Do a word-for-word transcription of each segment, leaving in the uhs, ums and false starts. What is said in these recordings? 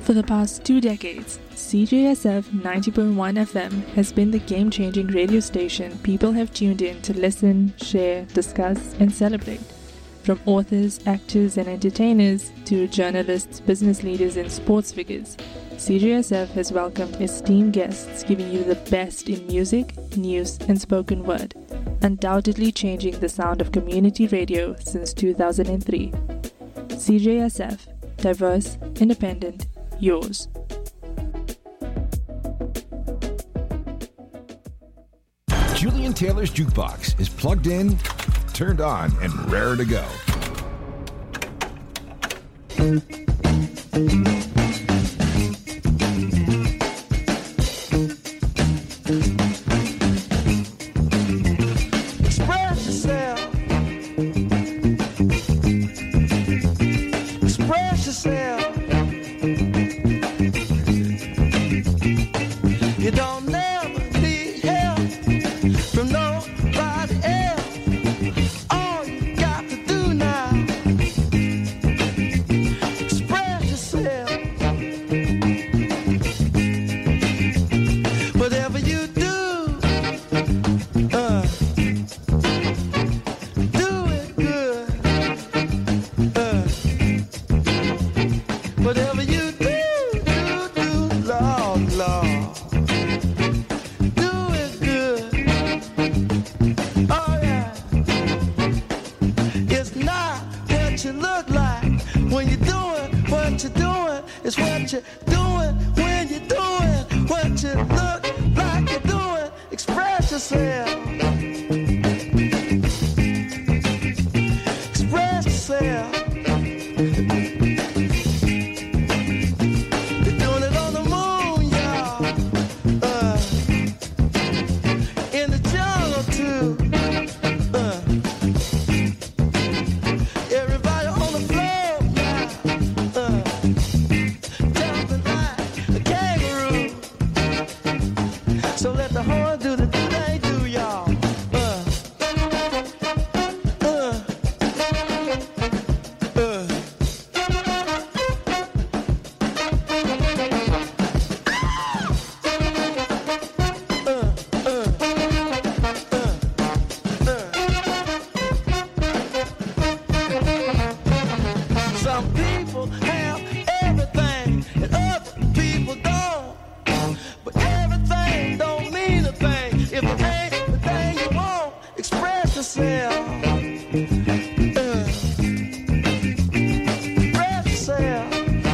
For the past two decades, C J S F ninety point one F M has been the game-changing radio station people have tuned in to listen, share, discuss, and celebrate. From authors, actors, and entertainers to journalists, business leaders, and sports figures, C J S F has welcomed esteemed guests giving you the best in music, news, and spoken word, undoubtedly changing the sound of community radio since two thousand three. C J S F, diverse, independent, yours. Julian Taylor's Jukebox is plugged in, turned on, and raring to go. Express yourself. Express yourself. You don't never need help from nobody else. All you got to do now, express yourself. Whatever you do, uh, do it good. Uh, whatever you do, do, do, Lord, Lord. You look like when you're doing what you're doing. It's what you're doing when you're doing what you look like you're doing. Express yourself. Express yourself. They're doing it on the moon, y'all. Uh, in the jungle too. Uh, Everybody on the floor now, uh, jumping like a kangaroo. So let the horn do the do they do, y'all. Uh, uh, uh. Some people have everything and other people don't. But everything don't mean a thing if it ain't the thing you want. Express yourself. Uh, express yourself.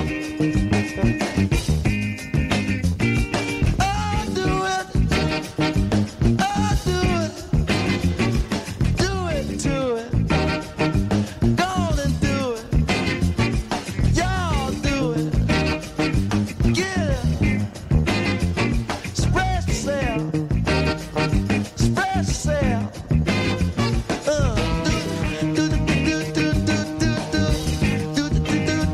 Oh, do it. Oh, do it. Do it to it. Go on and do it. Y'all do it. Get it. Express yourself. Express yourself. Uh, do do do do do do do do do do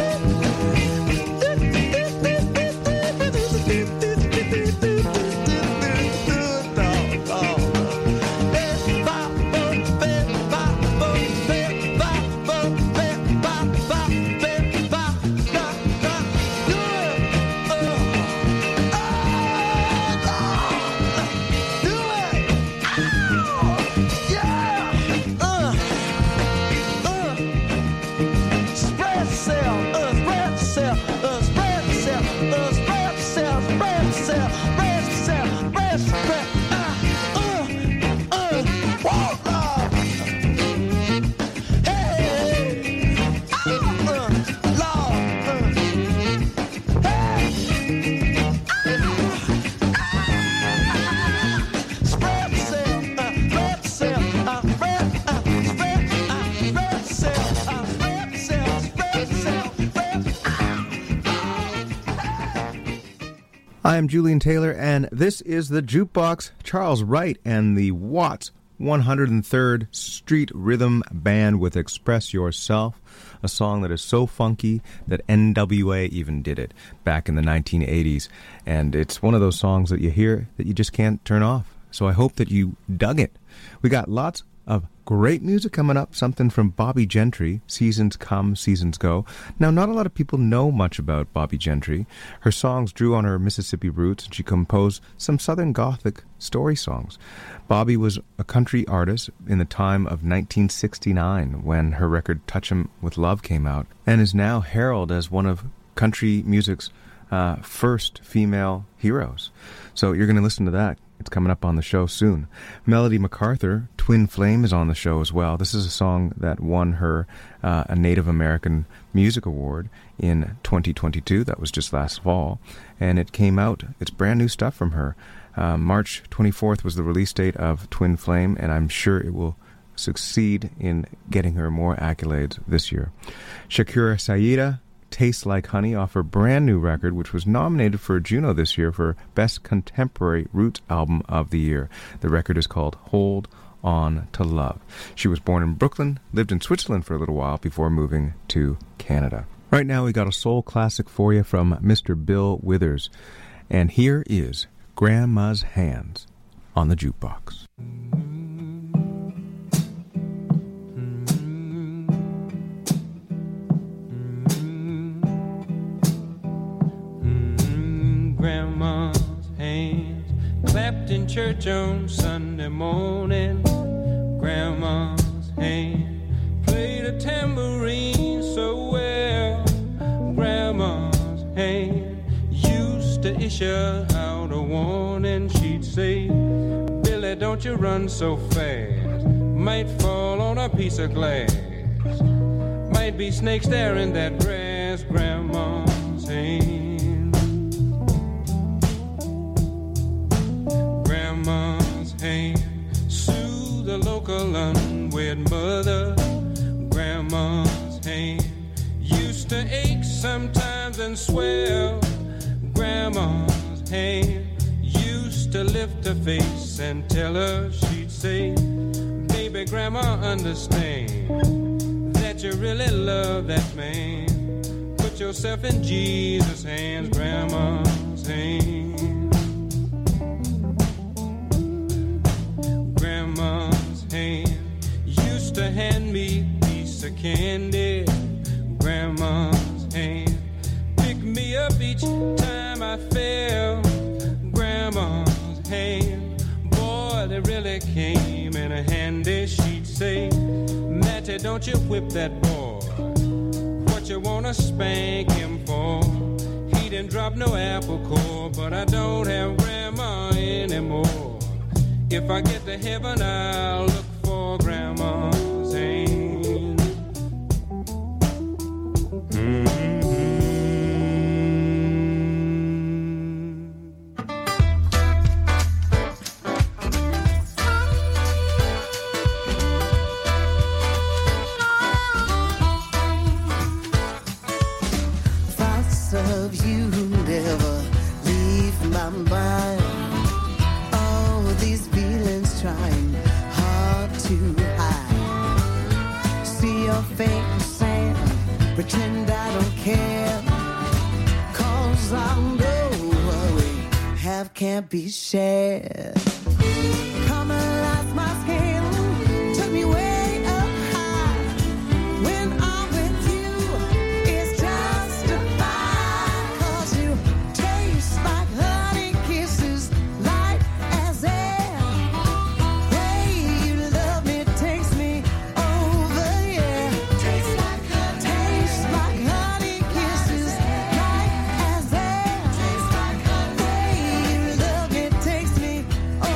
I am Julian Taylor, and this is the Jukebox. Charles Wright and the Watts one hundred third Street Rhythm Band with Express Yourself, a song that is so funky that N W A even did it back in the nineteen eighties. And it's one of those songs that you hear that you just can't turn off. So I hope that you dug it. We got lots of great music coming up, something from Bobbie Gentry, Seasons Come, Seasons Go. Now, not a lot of people know much about Bobbie Gentry. Her songs drew on her Mississippi roots, and she composed some Southern Gothic story songs. Bobbie was a country artist in the time of nineteen sixty-nine when her record Touch 'Em With Love came out, and is now heralded as one of country music's uh, first female heroes. So you're going to listen to that. It's coming up on the show soon. Melody MacArthur, Twin Flame, is on the show as well. This is a song that won her uh, a Native American Music Award in twenty twenty-two. That was just last fall. And it came out. It's brand new stuff from her. Uh, March twenty-fourth was the release date of Twin Flame, and I'm sure it will succeed in getting her more accolades this year. Shakira Saida, Tastes Like Honey, off her brand new record, which was nominated for a Juno this year for Best Contemporary Roots Album of the Year. The record is called Hold On to Love. She was born in Brooklyn, lived in Switzerland for a little while before moving to Canada. Right now we got a soul classic for you from Mister Bill Withers, and here is Grandma's Hands on the Jukebox. Grandma's hands clapped in church on Sunday morning. Grandma's hand played a tambourine so well. Grandma's hand used to issue out a warning. She'd say, Billy, don't you run so fast. Might fall on a piece of glass. Might be snakes there in that grass. Grandma's hand. Grandma's hand soothe the local unwed mother. Grandma's hand used to ache sometimes and swell. Grandma's hand used to lift her face and tell her, she'd say, baby, Grandma, understand that you really love that man. Put yourself in Jesus' hands. Grandma's hand. Grandma's hand used to hand me a piece of candy. Grandma's hand picked me up each time I fell. Grandma's hand, boy, they really came in a handy. She'd say, Matty, don't you whip that boy. What you wanna spank him for? He didn't drop no apple core, but I don't have Grandma anymore. If I get to heaven, I'll look for Grandma's hand. Mm-hmm. Thoughts of you never leave my mind. Trying hard to hide. See your face and pretend I don't care. Cause I know what we have can't be shared. Come and light my skin, took me way up high. When I'm with you, it's justified. Cause you taste like honey kisses, light as air. Oh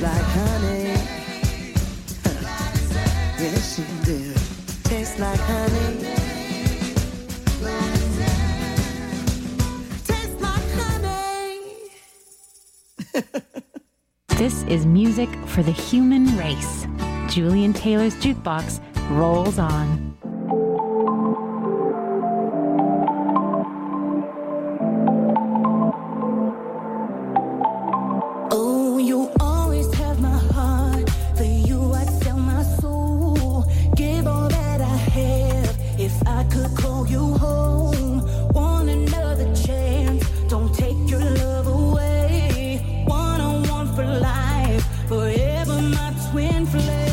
like honey. Yes, you do. Tastes like honey. Tastes like honey. This is music for the human race. Julian Taylor's Jukebox rolls on. Oh, you always have my heart. For you, I'd sell my soul. Give all that I have if I could call you home. Want another chance? Don't take your love away. One on one for life, forever my twin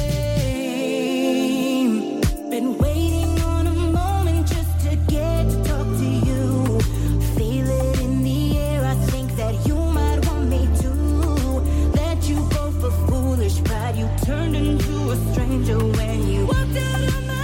flame. Been waiting on a moment just to get to talk to you. Feel it in the air. I think that you might want me to. Let you go for foolish pride. You turned into a stranger when you walked out of my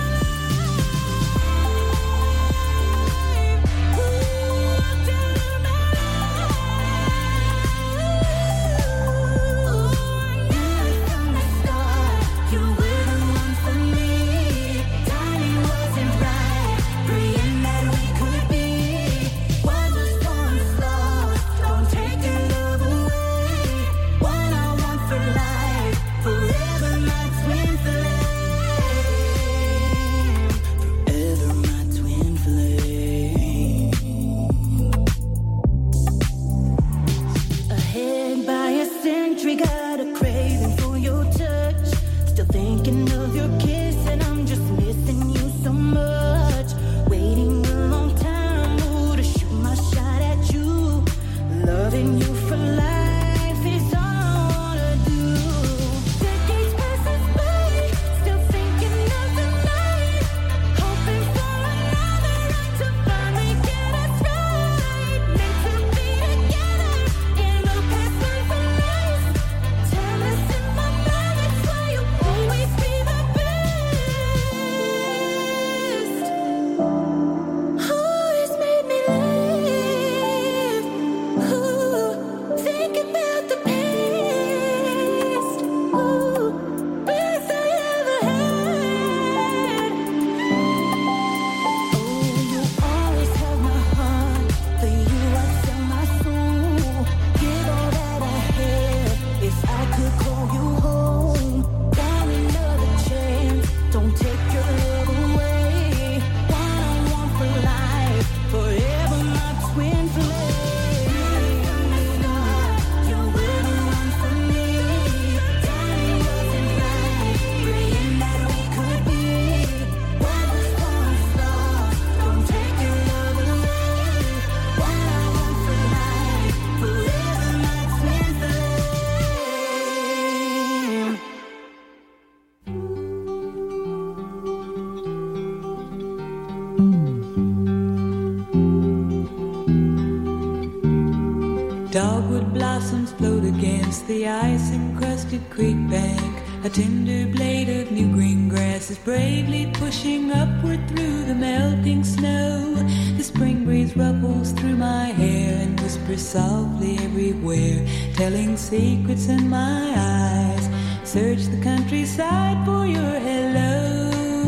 Dogwood blossoms float against the ice-encrusted creek bank. A tender blade of new green grass is bravely pushing upward through the melting snow. The spring breeze ruffles through my hair and whispers softly everywhere, telling secrets in my eyes. Search the countryside for your hello.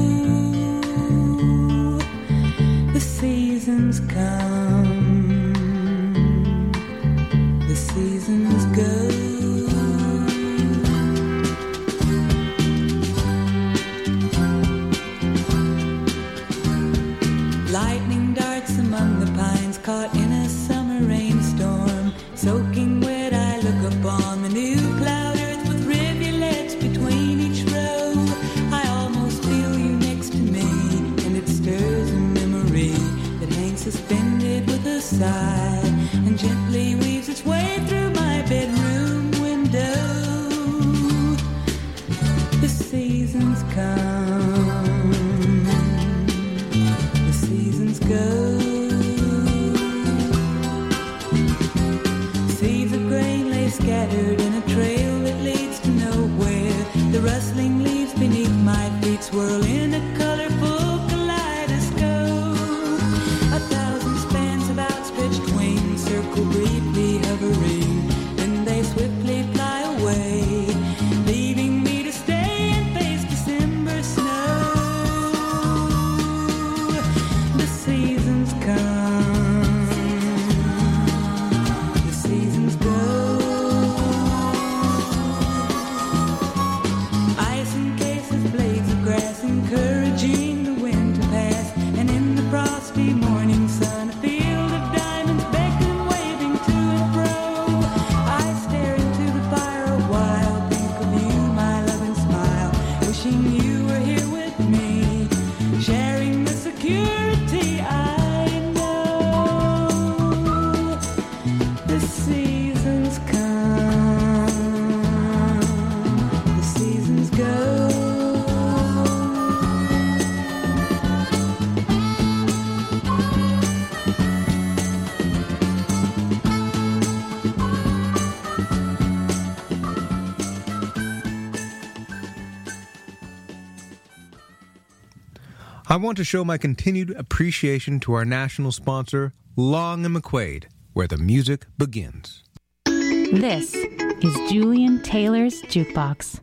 The seasons come, the seasons go. Lightning darts among the pines, caught in a summer rainstorm. Soaking wet, I look upon the new plowed earth with rivulets between each row. I almost feel you next to me, and it stirs a memory that hangs suspended with a sigh, and gently weaves its way through my bedroom window. The seasons come, the seasons go. Seeds of grain lay scattered in a trail that leads to nowhere. The rustling leaves beneath my feet swirl in a colorful kaleidoscope. A thousand spans of outstretched wings circle briefly hovering, then they swiftly fly away. I want to show my continued appreciation to our national sponsor, Long and McQuaid, where the music begins. This is Julian Taylor's Jukebox.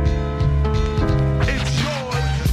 It's yours.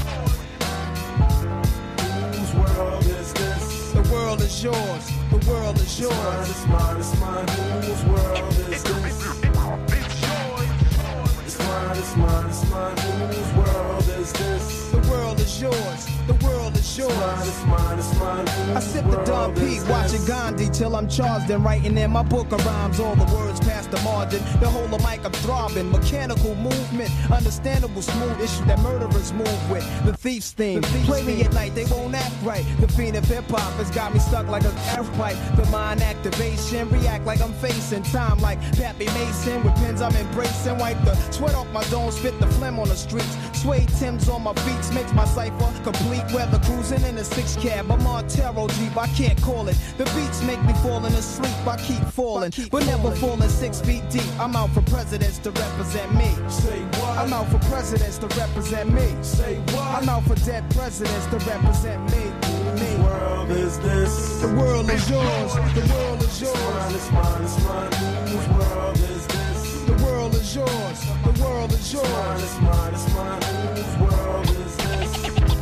Whose world is this? The world is yours. The world is yours. It's mine, it's mine, it's mine. Whose world is this? It's yours. It's mine, it's mine, it's mine. Whose world is this? The world is yours. The world is yours. It's mine, it's mine, it's mine. I sip the Dom Pete, watching Gandhi till I'm charged and writing in my book of rhymes. All the words past the margin. The whole of mic I'm throbbing. Mechanical movement, understandable smooth issue that murderers move with. The thief's theme. The thief's Play me at night, they won't act right. The fiend of hip hop has got me stuck like a air pipe. The mind activation, react like I'm facing time like Pappy Mason. With pins I'm embracing. Wipe the sweat off my dome, spit the phlegm on the streets. Suede Timbs on my beats makes my cipher complete. Weather cruising in a six cab, I'm on Montero Jeep, I can't call it. The beats make me falling asleep, I keep falling, keep but falling. Never falling six feet deep. I'm out for presidents to represent me. Say what? I'm out for presidents to represent me. Say what? I'm out for dead presidents to represent me. Me. The world is this. The world is yours. The world is yours. It's mine, it's mine, it's mine. Whose world is this? The world is yours. The world is yours. It's mine, it's mine, it's mine. Whose world is this?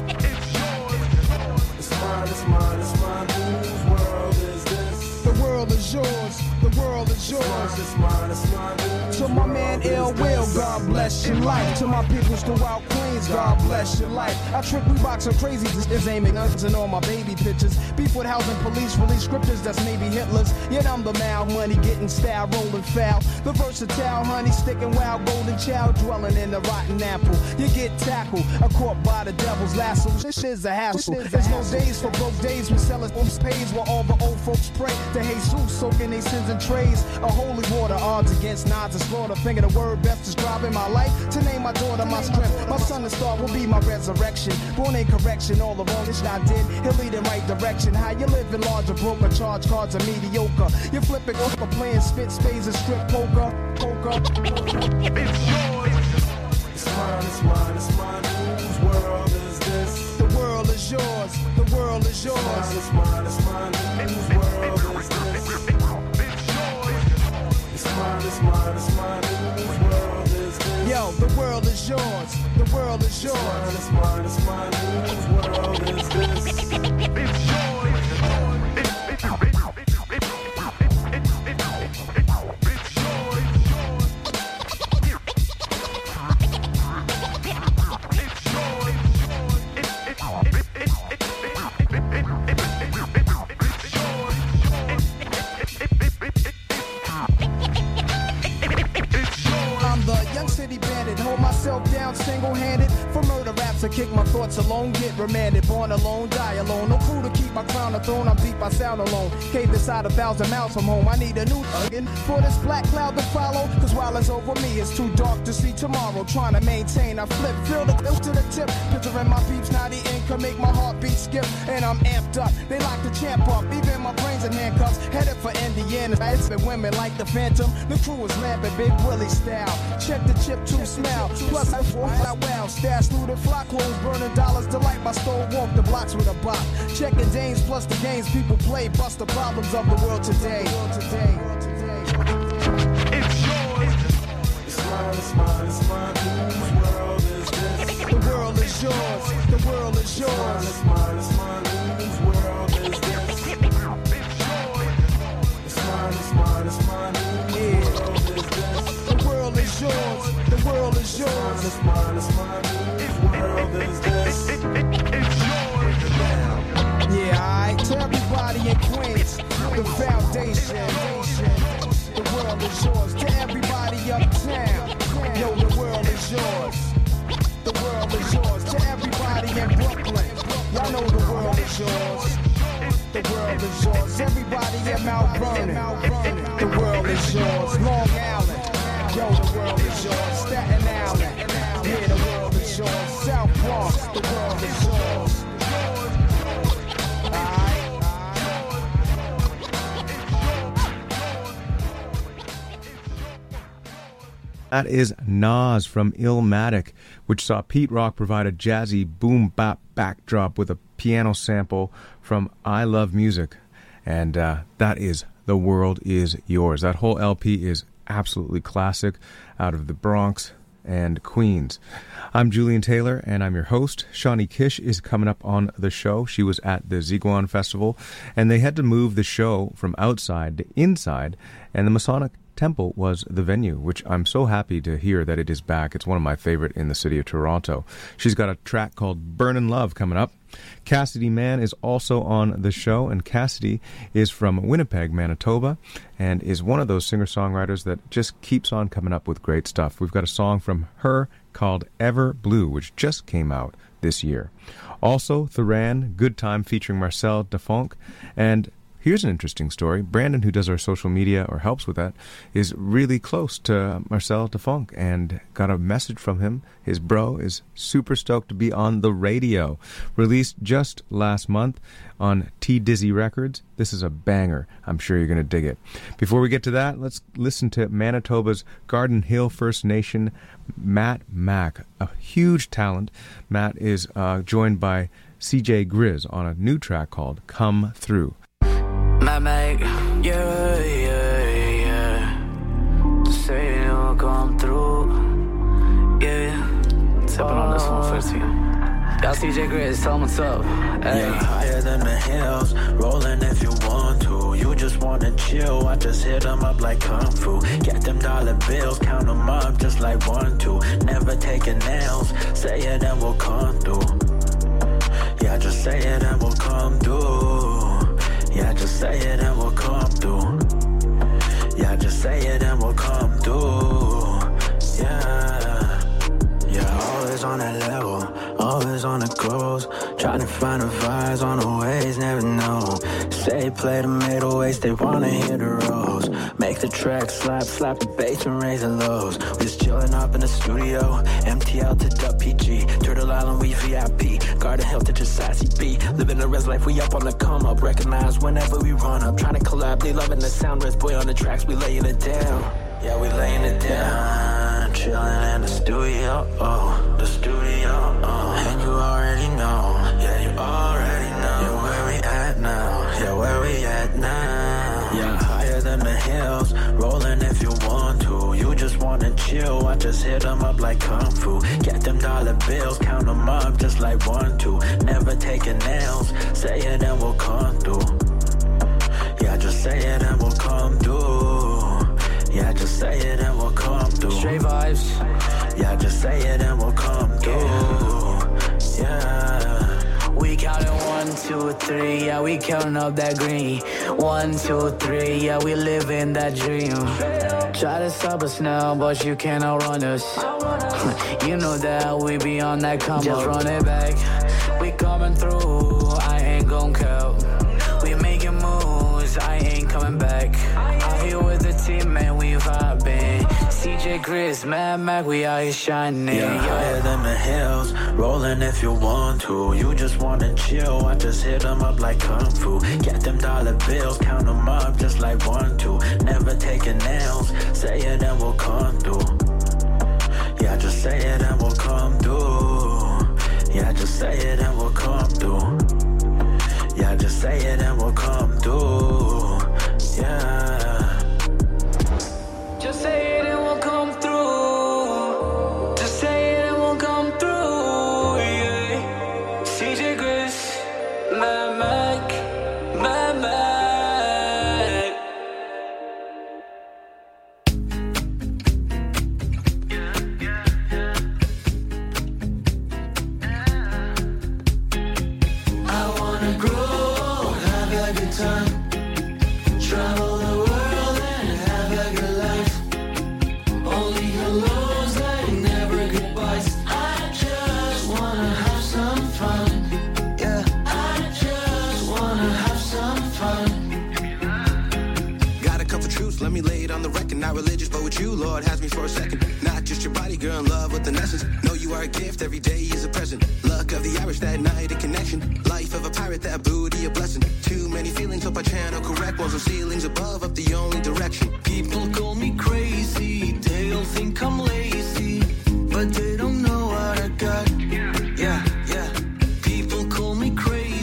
It's mine, it's mine, whose world is this? The world is yours, the world is yours. It's mine, it's mine, it's mine. To my man Ill Will, God bless your life. To my peoples throughout Queens, God bless your life. I trick Reeboks so crazy, this is aiming guns and all my baby pictures. Beef with housing police, release scriptures that's maybe Hitler's. Yet I'm the mal money, getting style, rolling foul. The versatile honey, sticking wild, golden child, dwelling in the rotten apple. You get tackled, a caught by the devil's lasso. This shit's a hassle. There's no days for broke days, we sell us pays while all the old folks pray to Jesus, soaking their sins in trays. A holy water, odds against nods and slaughter. Finger the word best describing my life. To name my daughter my strength. My son and star will be my resurrection. Born in correction, all the wrong shit I did. He'll lead in right direction. How you living larger, broker, charge cards are mediocre. You're flipping over, playing spit spades and strip poker. Poker. It's yours. It's mine, it's mine, it's mine. Whose world is this? The world is yours. The world is yours. It's mine, it's mine, it's mine. Whose world is this? It's mine, it's mine, it's mine. Whose world is this? Yo, the world is yours. The world is yours. It's mine, it's mine, it's mine. Whose world is this? It's yours. Down single-handed for murder raps. I kick my thoughts alone, get remanded. Born alone, die alone. No crew to keep my crown a throne. I'm deep, I sound alone. Cave inside a thousand miles from home. I need a new again for this black cloud to follow. Cause while it's over me, it's too dark to see tomorrow. Trying to maintain, I flip, feel the bill to the tip. Picturing my peeps, now the income make my heartbeat skip. And I'm amped up. They lock the champ up. Even my brains in handcuffs. Headed for Indiana. It's been women like the Phantom. The crew is lamping, Big Willie style. Check the chip to smell. Plus I fall out wow. Stash through the flock, clothes burning dollars. Delight my stove, walk the blocks with a bop. Checking Danes plus the games people play. Bust the problems of the world today. It's yours. It's mine, it's mine, it's mine. Whose world is this? The world is yours. The world is yours. It's mine, it's mine, it's mine. Whose world is this? It's yours. It's mine, it's mine, it's mine. Whose world is this? The world is yours. The world is yours. It's mine, it's mine. Whose world is this? It's yours. Yeah, alright. To everybody in Queens, the foundation. The world is yours. To everybody uptown, yo, the world is yours. The world is yours. To everybody in Brooklyn, y'all know the world is yours. The world is yours. Everybody in Mount Vernon, the world is yours. Long Island, yo, the world is yours. Staten Island, yeah, the world is yours. South Bronx, the world is yours. That is Nas from Illmatic, which saw Pete Rock provide a jazzy boom-bap backdrop with a piano sample from I Love Music, and uh, that is The World Is Yours. That whole L P is absolutely classic, out of the Bronx and Queens. I'm Julian Taylor, and I'm your host. Shawnee Kish is coming up on the show. She was at the Ziguan Festival, and they had to move the show from outside to inside, and the Masonic Temple was the venue, which I'm so happy to hear that it is back. It's one of my favorite in the city of Toronto. She's got a track called Burnin' Love coming up. Cassidy Mann is also on the show, and Cassidy is from Winnipeg, Manitoba, and is one of those singer-songwriters that just keeps on coming up with great stuff. We've got a song from her called Ever Blue, which just came out this year. Also, Thuran, Good Time featuring Marcel Defonck, and here's an interesting story. Brandon, who does our social media or helps with that, is really close to Marcel Defonck and got a message from him. His bro is super stoked to be on the radio. Released just last month on T Dizzy Records. This is a banger. I'm sure you're going to dig it. Before we get to that, let's listen to Manitoba's Garden Hill First Nation, Matt Mack, a huge talent. Matt is uh, joined by C J Grizz on a new track called Come Through. My mate, yeah, yeah, yeah. Just say it will come through, yeah. Sipping on this one first, yeah. Y'all C J Grizz, tell them what's up. Hey. Yeah, higher than the hills, rolling if you want to. You just wanna chill, I just hit them up like Kung Fu. Get them dollar bills, count them up just like one, two. Never taking nails, say it and we'll come through. Yeah, just say it and we'll come through. Yeah, just say it and we'll come through. Yeah, just say it and we'll come through. Yeah, yeah, always on that level, always on the goals. Trying to find the vibes on the ways, never know. Say play the middle ways, they wanna hear the rolls. Make the track slap, slap the bass and raise the lows. We just chilling up in the studio, M T L to W P G, Turtle Island we V I P, Garden Hill to just sassy B. Living the res life, we up on the come up. Recognize whenever we run up, trying to collab, they loving the sound. Res boy on the tracks, we laying it down. Yeah, we laying it down, chilling in the studio, oh, the studio, oh. And you already know, yeah, you already know. Yeah, where we at now, yeah, where we at now. Yeah, higher than the hills, rolling if you want to. You just wanna chill, I just hit them up like Kung Fu. Get them dollar bills, count them up just like one, two. Never taking nails, say it and we'll come through. Yeah, just say it and we'll come through. Yeah, just say it and we'll come through. Straight vibes. Yeah, just say it and we'll come through. Yeah. We counting one, two, three, yeah, we counting up that green. One, two, three, yeah, we living that dream. Try to stop us now, but you can't outrun us. You know that we be on that come Just run it back. We coming through, I ain't gon' count. We making moves, I ain't coming back. Out here with the team, man, we vibing. C J Grizz, Mad Mac, we out here shining. Yeah, higher than the hills, rolling if you want to. You just wanna chill, I just hit them up like Kung Fu. Get them dollar bills, count them up just like one, two. Never taking nails, say it and we'll come through. Yeah, just say it and we'll come through. Yeah, just say it and we'll come through. Yeah, just say it and we'll come through. Yeah. Just say it and we'll come through. Just say it and we'll come through. Yeah. C J Grizz, Mad Mac, Mad Mac. I wanna grow, have a good time, travel the world and have a good life. Only hellos and never goodbyes. I just wanna have some fun. Yeah, I just wanna have some fun. Got a couple truths, let me lay it on the record. Not religious, but with you, Lord, has me for a second. Not just your body, girl, in love with an essence. Know you are a gift, every day is a present. Luck of the Irish, that night a connection. Life of a pirate, that booty a blessing. Too many feelings, hope I channel correct. Walls and ceilings above, up the only direction. People call me crazy, they'll think I'm lazy, but they don't know what I got. Yeah, yeah. People call me crazy.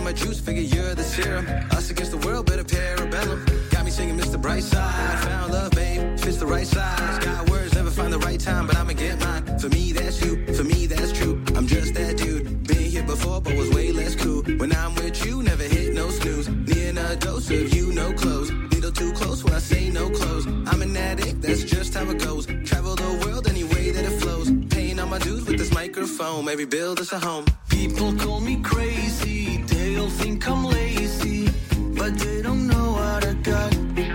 my juice, figure you're the serum. Us against the world, better parabellum. Got me singing Mister Brightside. Found love, babe, fits the right size. Got words, never find the right time, but I'ma get mine. For me, that's you, for me, that's true. I'm just that dude. Been here before, but was way less cool. When I'm with you, never hit no snooze. Needing a dose of you, no clothes. Needle too close when I say no clothes. I'm an addict, that's just how it goes. Travel the world any way that it flows. Paying all my dues with this microphone. Every build is a home. People call me crazy, they'll think I'm lazy, but they don't know what I got.